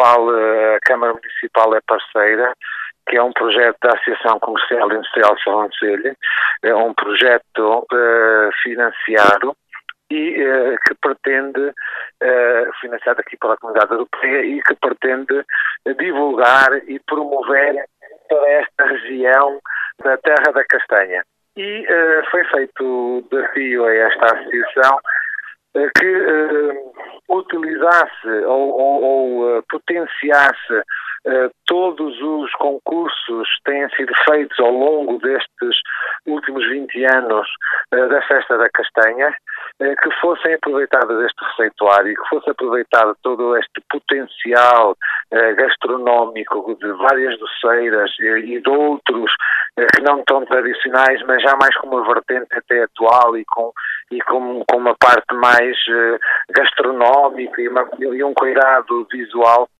qual a Câmara Municipal é parceira, que é um projeto da Associação Comercial e Industrial de Sernancelho, é um projeto financiado e que pretende, financiado aqui pela Comunidade Europeia, e que pretende divulgar e promover toda esta região da Terra da Castanha. E foi feito o desafio a esta associação que utilizasse ou potenciasse todos os concursos que têm sido feitos ao longo destes últimos 20 anos da Festa da Castanha, que fossem aproveitados este receituário, que fosse aproveitado todo este potencial gastronómico de várias doceiras e de outros que não tão tradicionais, mas já mais com uma vertente até atual e com uma parte mais gastronómica e um cuidado visual